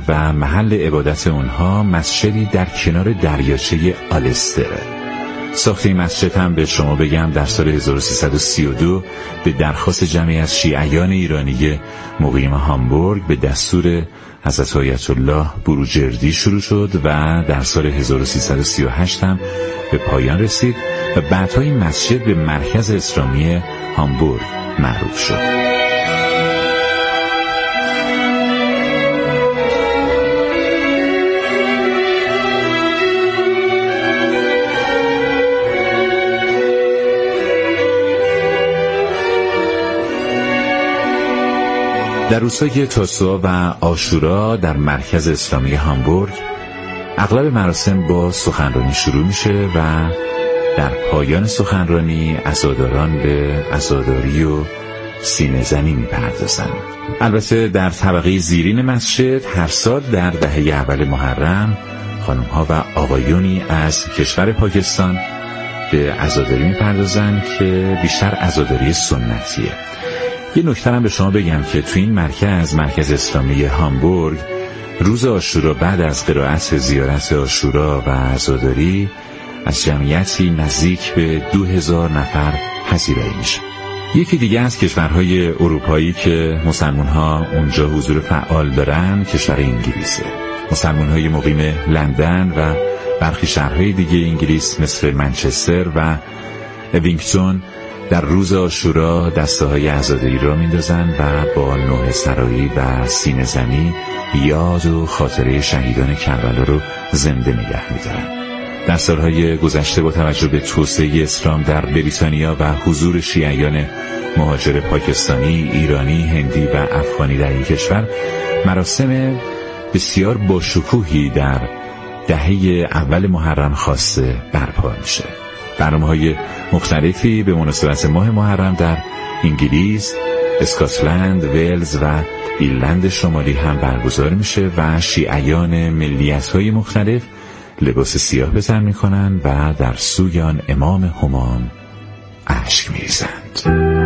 و محل عبادت اونها مسجدی در کنار دریاچه آلستره. ساخت این مسجد هم به شما بگم در سال 1332 به درخواست جمعی از شیعیان ایرانی مقیم هامبورگ به دستور حضرت آیت الله بروجردی شروع شد و در سال 1338 هم به پایان رسید و بعدها این مسجد به مرکز اسلامی هامبورگ معروف شد. در روزهای تاسوعا و عاشورا در مرکز اسلامی هامبورگ اغلب مراسم با سخنرانی شروع میشه و در پایان سخنرانی عزاداران به عزاداری و سینه زنی میپردازند. البته در طبقه زیرین مسجد هر سال در دهه اول محرم خانم‌ها و آقایونی از کشور پاکستان به عزاداری میپردازند که بیشتر عزاداری سنتیه. یه نکته هم به شما بگم که تو این مرکز اسلامی هامبورگ روز عاشورا بعد از قرائت زیارت عاشورا و عزاداری از جمعیتی نزدیک به 2000 نفر پذیرایی میشه. یکی دیگه از کشورهای اروپایی که مسلمان‌ها اونجا حضور فعال دارن کشور انگلیسه. مسلمان‌های مقیم لندن و برخی شهرهای دیگه انگلیس مثل منچستر و وینگتون در روز عاشورا دسته‌های عزاداری را میندازن و با نوحه سرایی و سینه زنی یاد و خاطره شهیدان کربلا رو زنده نگه می‌دارن. در سالهای گذشته با توجه به توسعه اسلام در بریتانیا و حضور شیعیان مهاجر پاکستانی، ایرانی، هندی و افغانی در این کشور مراسم بسیار باشکوهی در دهه اول محرم خاصه برپا میشه. برنامه‌های مختلفی به مناسبت ماه محرم در انگلیس، اسکاتلند، ولز و ایرلند شمالی هم برگزار میشه و شیعیان ملیت‌های مختلف لباس سیاه به تن میکنن و در سوی آن امام همام اشک میریزند.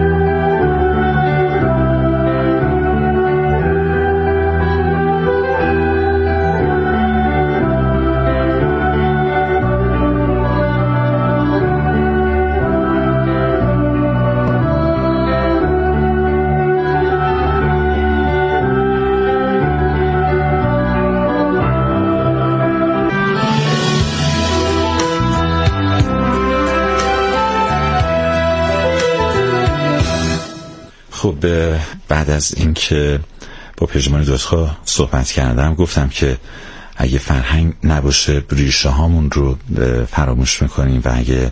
خب بعد از اینکه با پژمان دادخواه صحبت کردم گفتم که اگه فرهنگ نباشه ریشه هامون رو فراموش میکنیم و اگه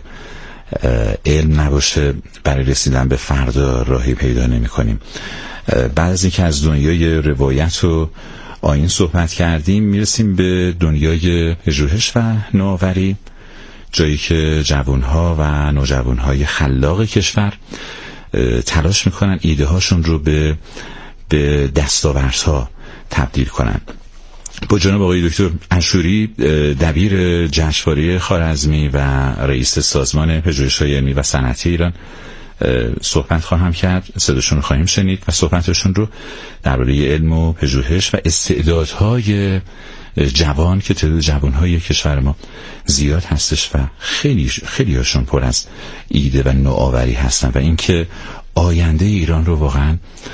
علم نباشه برای رسیدن به فردا راهی پیدا نمیکنیم. بعد از اینکه از دنیای روایت و آیین صحبت کردیم میرسیم به دنیای پژوهش و نوآوری، جایی که جوانها و نوجوانهای خلاق کشور تلاش میکنن ایده هاشون رو به دستاوردها تبدیل کنن. با جناب آقای دکتر اشوری دبیر جشنواره خوارزمی و رئیس سازمان پژوهش‌های علمی و صنعتی ایران صحبت خواهم کرد. صداشون رو خواهیم شنید و صحبتشون رو درباره علم و پژوهش و استعدادهای جوان که تعداد جوانهای کشور ما زیاد هستش و خیلی هاشون پر از ایده و نوآوری هستن و اینکه آینده ایران رو واقعا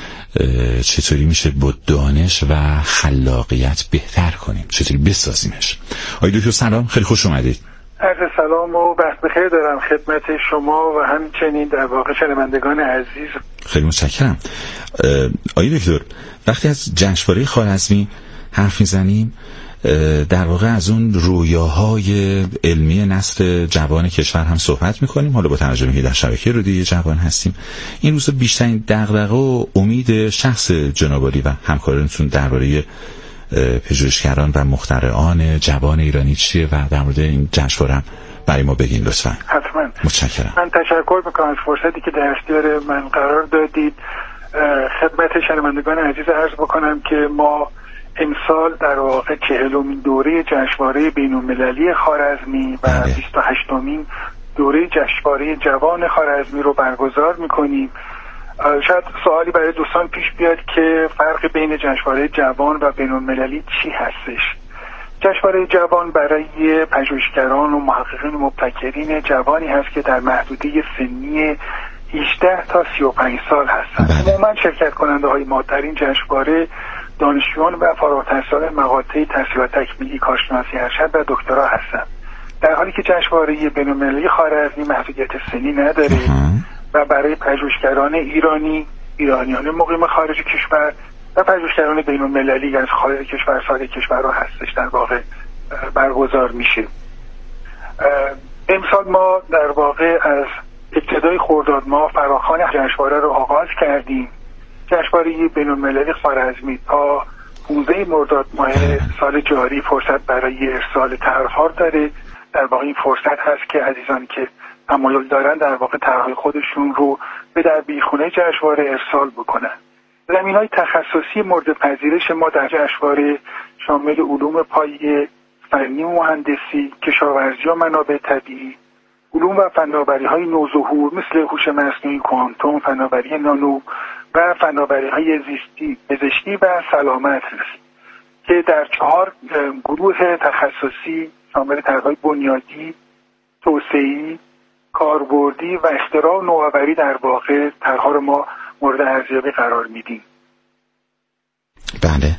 چطوری میشه با دانش و خلاقیت بهتر کنیم، چطوری بسازیمش. آقای دکتر سلام، خیلی خوش اومدید. عرض سلام و وقت بخیر دارم خدمت شما و همچنین در واقع شنوندگان عزیز. خیلی متشکرم. آقای دکتر وقتی از جشنواره خوارزمی حرف میزنیم در واقع از اون رویاهای علمی نسل جوان کشور هم صحبت میکنیم. حالا با توجه به اینکه در شبکه رادیویی جوان هستیم این روزا بیشترین دغدغه و امید شخص جناب عالی و همکارانتون درباره پژوهشگران و مخترعان جوان ایرانی چیه و در مورد این جشنواره برای ما بگین لطفا. حتما. متشکرم. من تشکر میکنم از فرصتی که در اختیار من قرار دادید. خدمت شنوندگان عزیز عرض بکنم که ما امسال در واقع 40مین دوره جشنواره بین‌المللی خوارزمی و 28مین دوره جشنواره جوان خوارزمی رو برگزار میکنیم شاید سوالی برای دوستان پیش بیاد که فرق بین جشنواره جوان و بین‌المللی چی هستش. جشنواره جوان برای پژوهشگران و محققین و مبتکرین جوانی هست که در محدوده سنی 18 تا 35 سال هستند. عموما شرکت کننده های ما در این جشنواره دانشجویان و فارغ التحصیلان مقاطع تحصیلات تکمیلی، کارشناسی ارشد و دکترا هستند، در حالی که جشنواره بین‌المللی خارزمی محدودیت سنی نداره و برای پژوهشگران ایرانیان مقیم خارج کشور و پژوهشگران بین‌المللی از خارج کشور سایر کشورها هستش در واقع برگزار میشه. امسال ما در واقع از ابتدای خرداد ماه فراخوان جشنواره رو آغاز کردیم. جشنواره بین‌المللی خوارزمی تا 15 مرداد ماه سال جاری فرصت برای ارسال طرح‌ها داره. در واقع این فرصت هست که عزیزانی که تمایل دارن در واقع طرح‌های خودشون رو به در بیخونه جشنواره ارسال بکنن. زمین‌های تخصصی مورد پذیرش ما در جشنواره شامل علوم پایه، فنی و مهندسی، کشاورزی و منابع طبیعی، علوم و فناوری‌های نوظهور مثل هوش مصنوعی، کوانتوم، فناوری نانو و فناوری‌های زیستی، پزشکی و سلامت است که در 4 گروه تخصصی شامل طرح‌های بنیادی، توسعه‌ای، کاربردی و اختراع و نوآوری در واقع طرح‌ها رو ما مورد ارزیابی قرار میدیم. بله.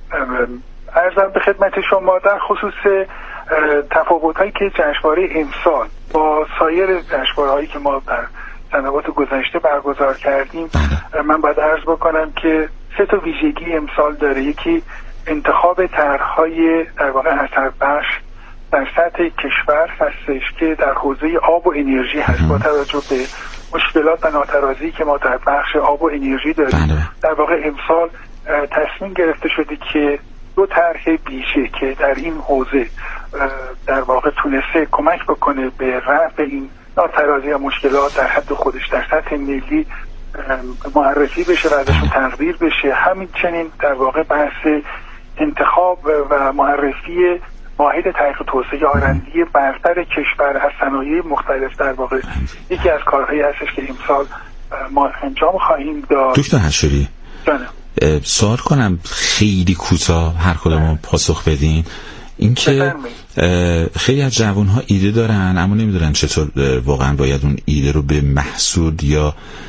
عرضم به خدمت شما در خصوص تفاوت‌هایی که جشنواره امسال با سایر جشنواره‌هایی که ما در سنوات گذشته برگزار کردیم، من باید عرض بکنم که 3 تا ویژگی امسال داره. یکی انتخاب طرح‌های در واقع اثربخش در سطح کشور هستش که در حوزه آب و انرژی هست. با توجه به مشکلات و ناترازی که ما در بخش آب و انرژی داریم، در واقع امسال تصمیم گرفته شده که 2 طرح ویژه که در این حوزه در واقع تونسته کمک بکنه به رفع این ناترازی و مشکلات در حد خودش در سطح ملی معرفی بشه و ازشون تقدیر بشه. همینچنین در واقع بحث انتخاب و معرفی واحد تحقیق توسعه آرندی برتر کشور از صنایع مختلف در واقع یکی از کارهایی هستش که امسال ما انجام خواهیم داد. دکتر حشری، سوال کنم خیلی کوتاه هر کدوم پاسخ بدین. اینکه خیلی از جوان‌ها ایده دارن اما نمیدونن چطور واقعا باید اون ایده رو به محصول یا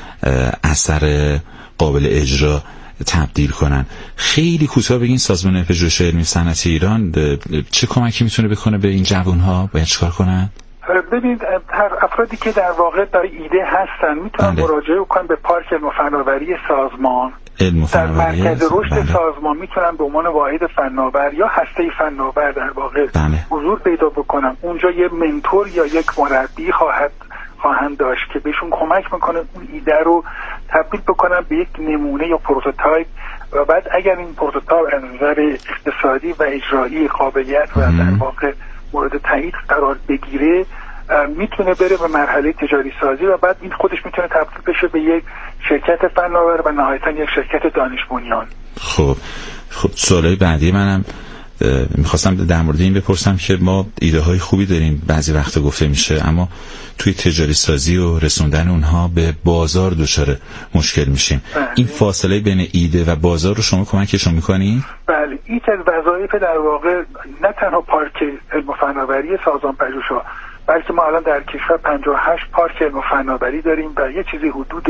اثر قابل اجرا تبدیل کنن. خیلی کوتاه بگین سازمان پژوهش علمی صنعتی ایران چه کمکی میتونه بکنه به این جوان‌ها؟ باید چیکار کنن؟ ببینید، هر افرادی که در واقع داره ایده هستن میتونن مراجعه کنن به پارک علم و فناوری سازمان. در مرکز رشد سازمان میتونن به عنوان واحد فناور یا هسته فناور در واقع حضور پیدا بکنن. اونجا یه منتور یا یک مربی خواهند داشت که بهشون کمک میکنه اون ایده رو تبدیل بکنن به یک نمونه یا پروتوتایپ و بعد اگر این پروتوتایپ از نظر اقتصادی و اجرایی قابلیت و در واقع مورد تایید قرار بگیره میتونه بره به مرحله تجاری سازی و بعد این خودش میتونه تبدیل بشه به یک شرکت فناور و نهایتا یک شرکت دانش بنیان. خب سوالای بعدی منم میخواستم در مورد این بپرسم که ما ایده های خوبی داریم، بعضی وقتا گفته میشه، اما توی تجاری سازی و رسوندن اونها به بازار دچار مشکل میشیم. این فاصله بین ایده و بازار رو شما کمکشون میکنی؟ بله، این از وظایف در واقع نه تنها پارک علم و فناوری سازمان پژوهش‌ها، بلکه ما الان در کشور 58 پارک علم و فناوری داریم و یه چیزی حدود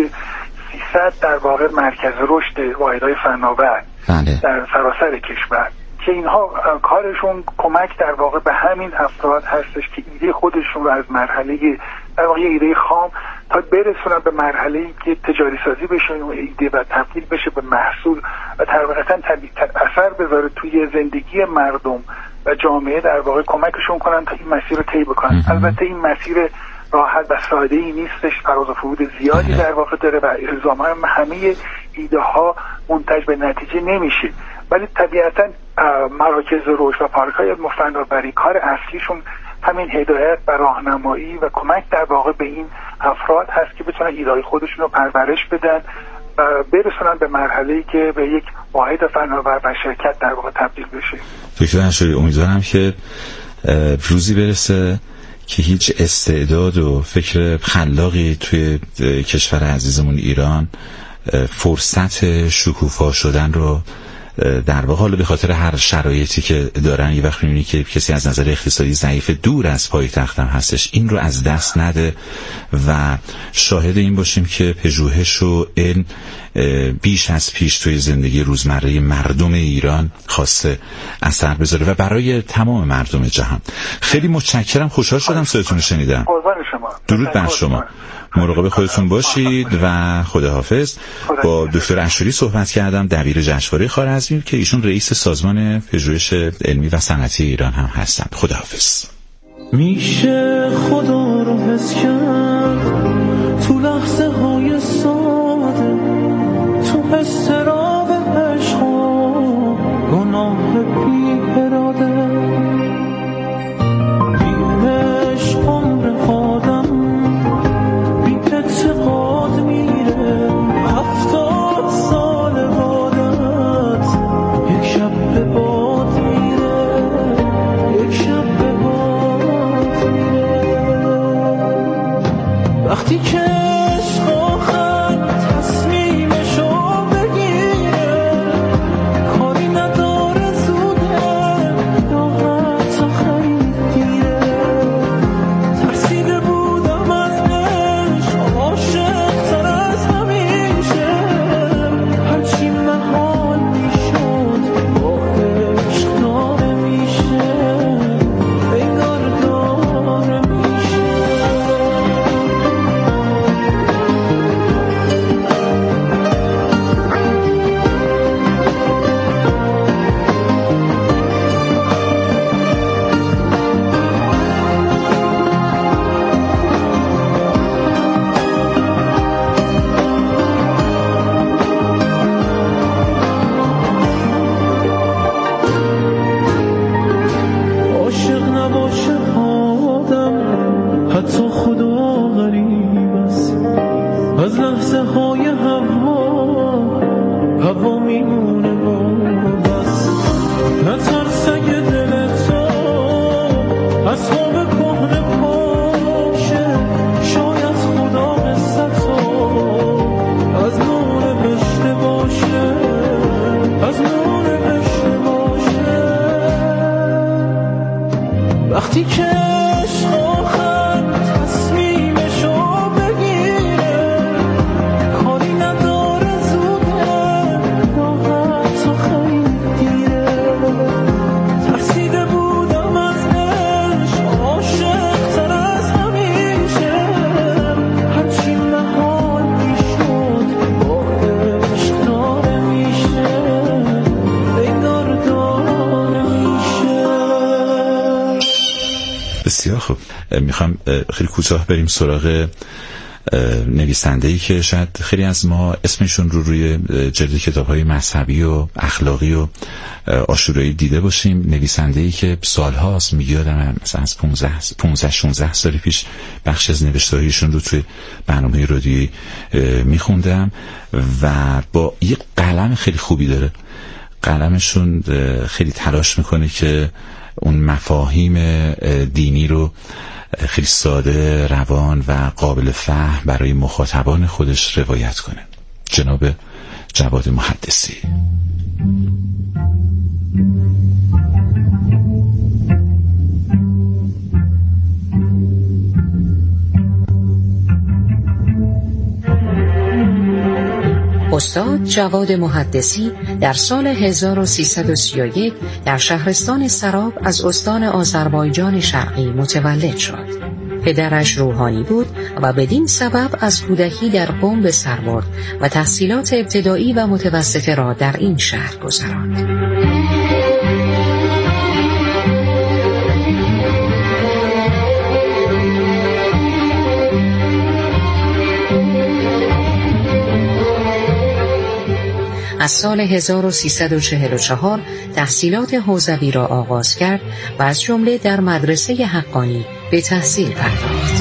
300 در واقع مرکز رشد واحدهای فناور در سراسر کشور که اینها کارشون کمک در واقع به همین افراد هستش که ایده خودشون رو از مرحله در واقع ایده خام تا برسونن به مرحله‌ای که تجاری سازی بشه و ایده و تبدیل بشه به محصول و طبیعتاً اثر بذاره توی زندگی مردم و جامعه، در واقع کمکشون کنن تا این مسیر رو طی بکنن. البته این مسیر راحت و ساده ای نیستش، فراز و فرود زیادی در واقع داره و الزاما همه ایده ها منتج به نتیجه نمیشه، ولی طبیعتاً مراکز رشد و پارک‌های علم و فناوری کار اصلیشون همین هدایت و راهنمایی و کمک در واقع به این افراد هست که بتونن ایده‌های خودشون رو پرورش بدن و برسونن به مرحله‌ای که به یک واحد فناور و شرکت در واقع تبدیل بشه. دکتر حشری، امیدوارم که روزی برسه که هیچ استعداد و فکر خلاقی توی کشور عزیزمون ایران فرصت شکوفا شدن رو در واقع حالا به خاطر هر شرایطی که دارن یه وقت می‌بینی که کسی از نظر اقتصادی ضعیف دور از پایتختم هستش، این رو از دست نده و شاهد این باشیم که پژوهش و علم بیش از پیش توی زندگی روزمره مردم ایران خواسته اثر بذاره و برای تمام مردم جهان. خیلی متشکرم، خوشحال شدم صداتون رو شنیدم. قربان شما. درود بر شما. مراقب خودتون باشید و خداحافظ. با دکتر اشوری صحبت کردم، دبیر جشنواره خوارزمی که ایشون رئیس سازمان پژوهش علمی و صنعتی ایران هم هستند. خداحافظ. میشه خدا رو حس کرد تو لحظه های ساده، تو استراب عشق و گناه بی اراده، بی عشق عمر آدم بی اعتقاد میره، 70 سال عادت یک شب به باد میره، یک شب به باد میره. وقتی که عشق آخر تصمیمشو بگیره، کاری نداره زوده یا حتی خیلی دیره. ترسیده بودم از عشق، عاشق تر از همیشه، هرچی محال میشد با عشق داره میشه، انگار داره میشه. عاشق نباشه آدم، حتی خدا غریب است، از لحظه های هوا میمونه بس. نترس اگه دل تو از خواب کهنه پاشه، شاید خدا قصتو از نور بشته باشه، از نور بشته باشه. وقتی که عشق آخر تصمیمشو بگیره، کاری نداره زوده یا حتی خیلی دیره. ترسیده بودم از عشق، عاشق تر از همیشه، هرچی محال میشد با عشق داره میشه، انگار داره میشه. بسیار خوب، میخوام خیلی کوتاه بریم سراغ نویسنده‌ای که شاید خیلی از ما اسمشون رو روی جلد کتاب‌های مذهبی و اخلاقی و عاشورایی دیده باشیم. نویسنده‌ای که سال‌هاست، میگم مثلا از 15-16 سال پیش بخش از نوشته‌هایشون رو توی برنامه رادیویی میخوندم و با یک قلم خیلی خوبی داره. قلمشون خیلی تلاش میکنه که اون مفاهیم دینی رو خیلی ساده، روان و قابل فهم برای مخاطبان خودش روایت کنه. جناب جواد محدثی. استاد جواد محدثی در سال 1331 در شهرستان سراب از استان آذربایجان شرقی متولد شد. پدرش روحانی بود و بدین سبب از کودکی در قم به سر برد و تحصیلات ابتدایی و متوسطه را در این شهر گذراند. از سال 1344 تحصیلات حوزوی را آغاز کرد و از جمله در مدرسه حقانی به تحصیل پرداخت.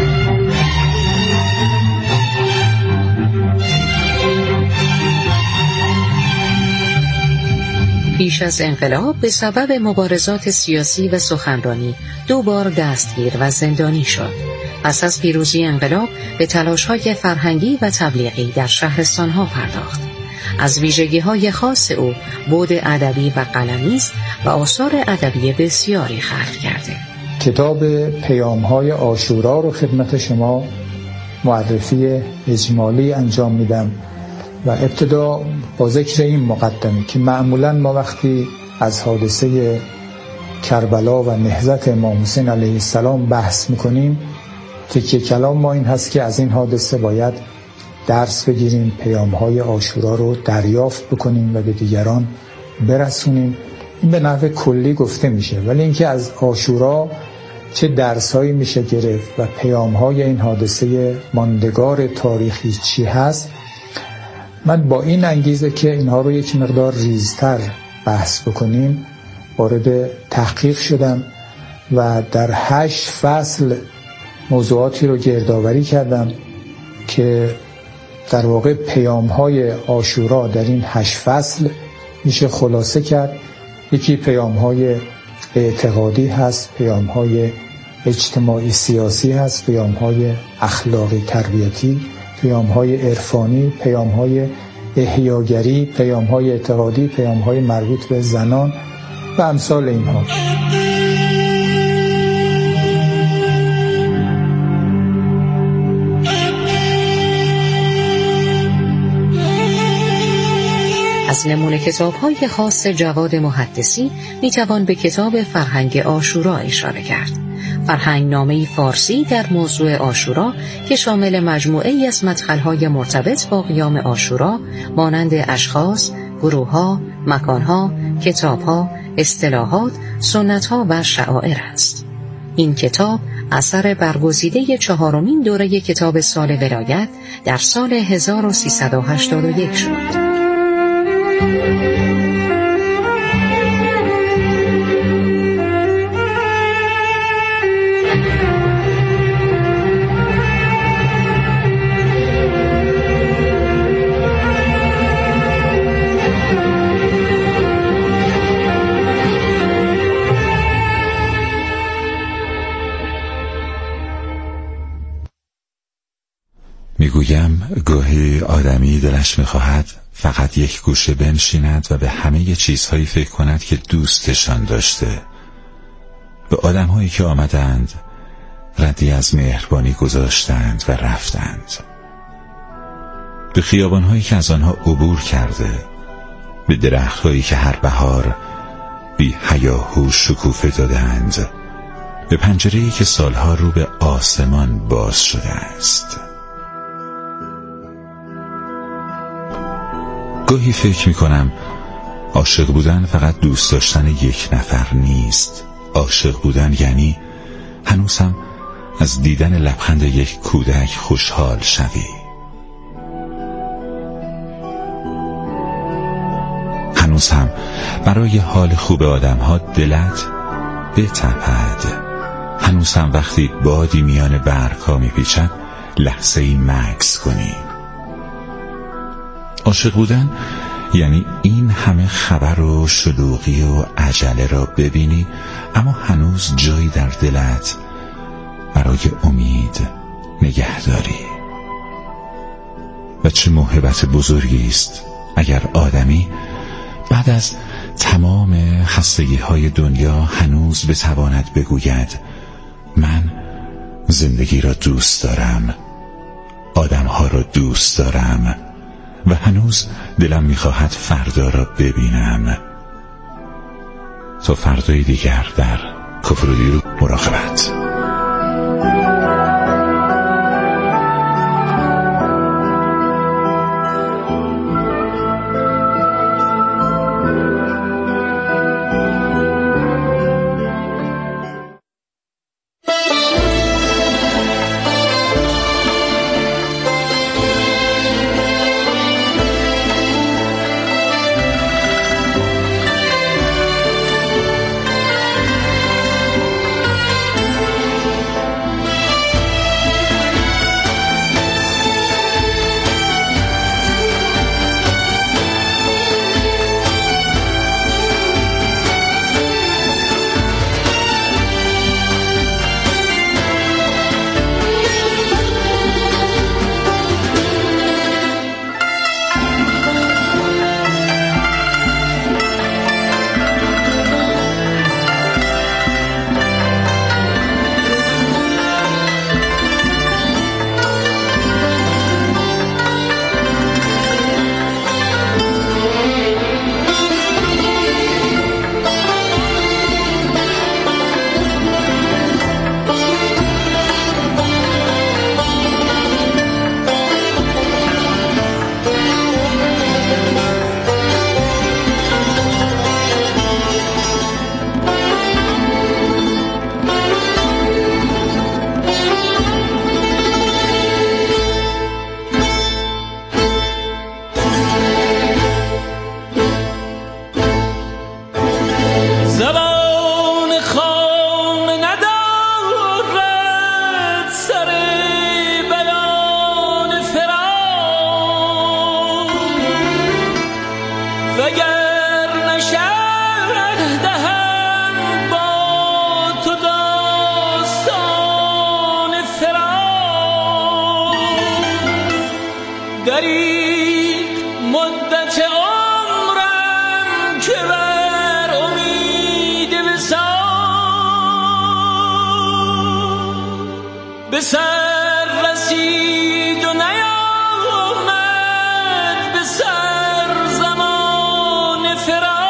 پیش از انقلاب به سبب مبارزات سیاسی و سخنرانی 2 بار دستگیر و زندانی شد. پس از پیروزی انقلاب به تلاش‌های فرهنگی و تبلیغی در شهرستان‌ها پرداخت. از ویژگی‌های خاص او بعد ادبی و قلمی است و آثار ادبی بسیاری خلق کرده. کتاب پیام‌های عاشورا رو خدمت شما معرفی اجمالی انجام میدم و ابتدا با ذکر این مقدمه که معمولاً ما وقتی از حادثه کربلا و نهضت امام حسین علیه السلام بحث میکنیم، تکیه کلام ما این هست که از این حادثه باید درس بگیریم، پیام‌های عاشورا رو دریافت بکنیم و به دیگران برسونیم. این به نحو کلی گفته میشه، ولی اینکه از عاشورا چه درس‌هایی میشه گرفت و پیام‌های این حادثه ماندگار تاریخی چی هست، من با این انگیزه که اینها رو یک مقدار ریزتر بحث بکنیم وارد تحقیق شدم و در 8 فصل موضوعاتی رو گردآوری کردم که در واقع پیام‌های عاشورا در این 8 فصل میشه خلاصه کرد. یکی پیام‌های اعتقادی هست، پیام‌های اجتماعی سیاسی هست، پیام‌های اخلاقی تربیتی، پیام‌های عرفانی، پیام‌های احیاگری، پیام‌های اعتقادی، پیام‌های مربوط به زنان و امثال اینها. از نمونه کتاب‌های خاص جواد محدثی میتوان به کتاب فرهنگ عاشورا اشاره کرد. فرهنگ نامه‌ای فارسی در موضوع عاشورا که شامل مجموعه‌ای از مدخل‌های مرتبط با قیام عاشورا مانند اشخاص، گروه‌ها، مکان‌ها، کتاب‌ها، اصطلاحات، سنت‌ها و شعائر است. این کتاب اثر برگزیده 4مین دوره کتاب سال ولایت در سال 1381 شد. میگویم گاهی آدمی دلش میخواهد فقط یک گوشه بنشیند و به همه چیزهایی فکر کند که دوستشان داشته. به آدمهایی که آمدند ردی از مهربانی گذاشتند و رفتند، به خیابانهایی که از آنها عبور کرده، به درختهایی که هر بهار بی هیاهو شکوفه دادند، به پنجره‌ای که سالها رو به آسمان باز شده است. گاهی فکر میکنم عاشق بودن فقط دوست داشتن یک نفر نیست. عاشق بودن یعنی هنوز هم از دیدن لبخند یک کودک خوشحال شوی، هنوز هم برای حال خوب آدم‌ها دلت بتپد، هنوز هم وقتی بادی میان برگ‌ها میپیچد لحظه‌ای مکث کنی. عاشق بودن یعنی این همه خبر و شلوغی و عجله را ببینی اما هنوز جایی در دلت برای امید نگه داری. و چه موهبت بزرگی است اگر آدمی بعد از تمام خستگی‌های دنیا هنوز بتواند بگوید من زندگی را دوست دارم، آدم‌ها را دوست دارم و هنوز دلم می‌خواهد فردا را ببینم. تا فردای دیگر در کفر و دیرو مراقبت. به سر رسید و نیامد به سر زمان فراق.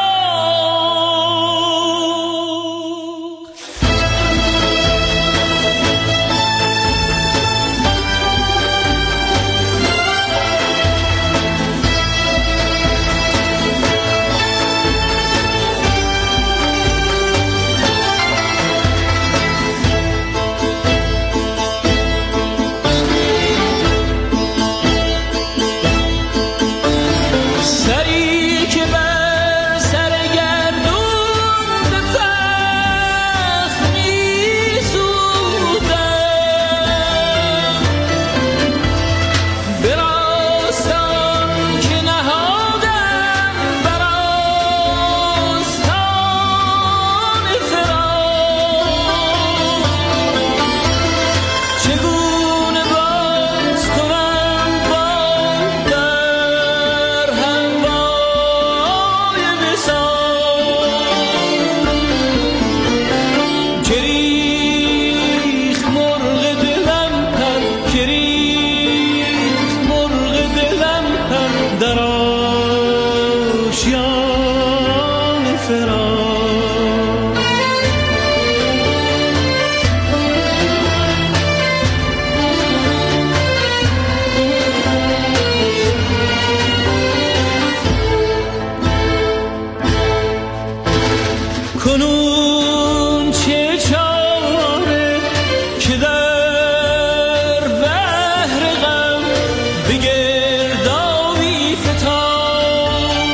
کنون چه چاره که در بحر غم به گردابی فتاد،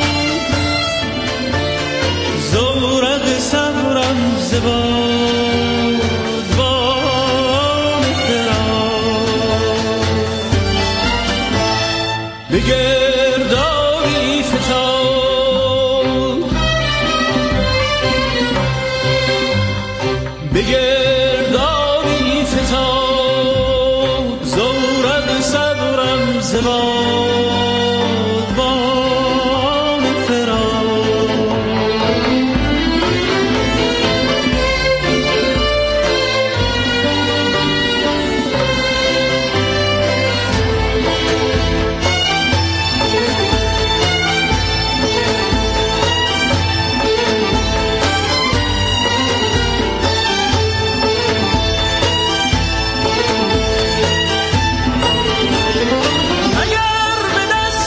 زورق صبرم زباد بام فراق، به گردابی فتاد به گردابی فتاد، زورق صبرم زباد بام فراق. اگر به دست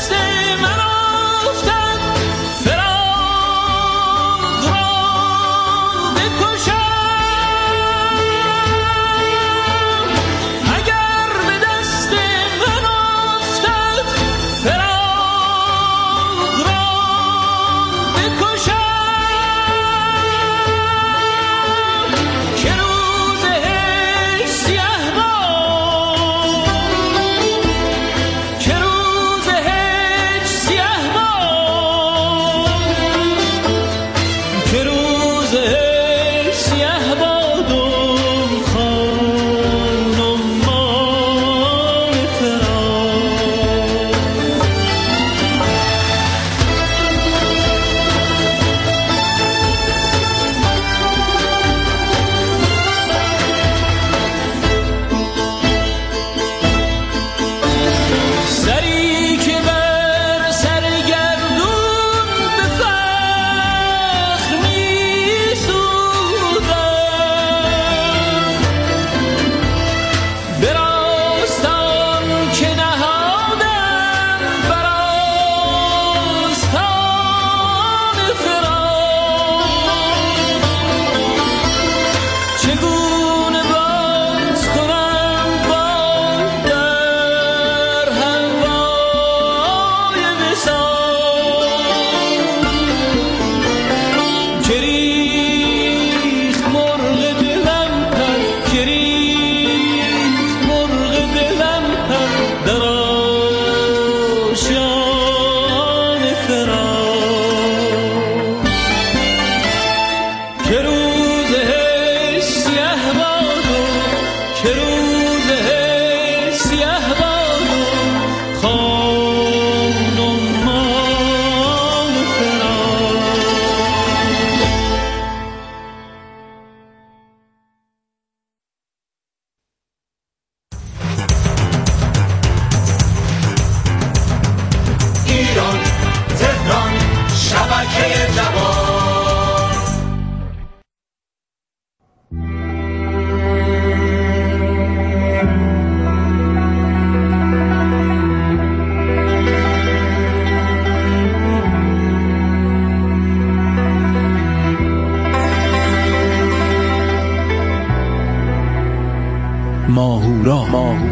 ماهورا.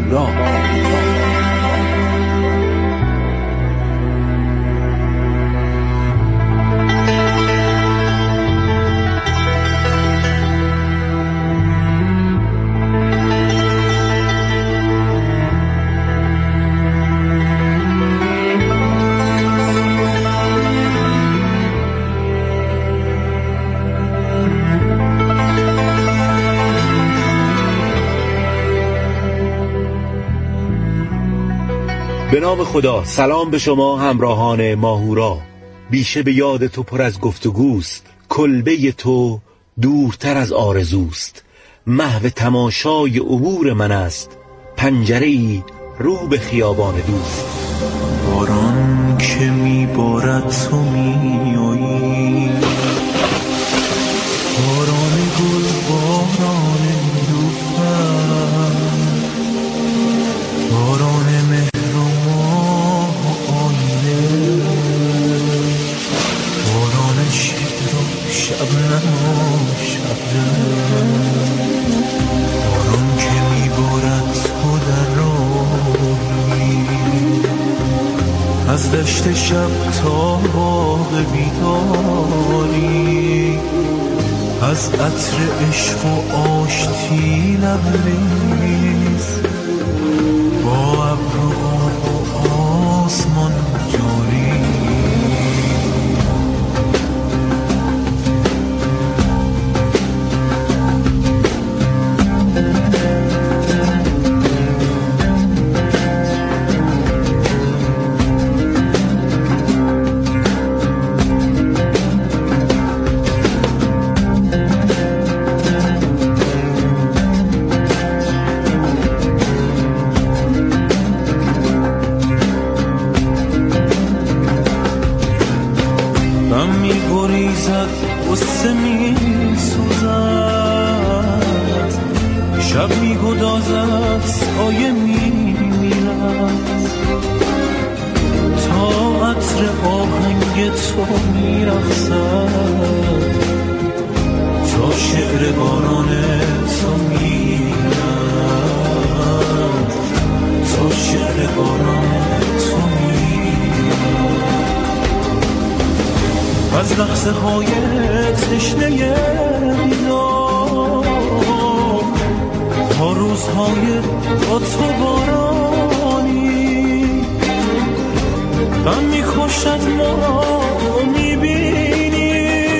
به نام خدا. سلام به شما همراهان ماهورا. بیشه به یاد تو پر از گفتگوست، کلبه تو دورتر از آرزوست. محو تماشای عبور من است، پنجره‌ای رو به خیابان دوست. باران که میبارد تو میایی، باران گل، باران نیلوفر، باران مهر و ماه و آینه، باران شعر و شبنم و شبنم، باران که میبارد تو در راهی، از دشت شب تا باغ بیداری، از عطر عشق و آشتی لبریز، با ابر و آب و آسمان جاری. قصه می سوزد، شب می گدازد، سایه می میرد، تا عطر آهنگ تو می رقصد، تا شعر باران تو می رد، تا شعر باران تو می رد. از لحظه های تشنه دیدار تا روزهای با تو بارانی، غم می‌کشد ما می‌بینی،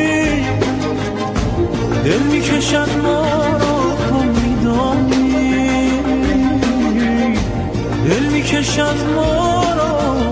دل می‌کشد ما را می‌دانی، دل می‌کشد ما را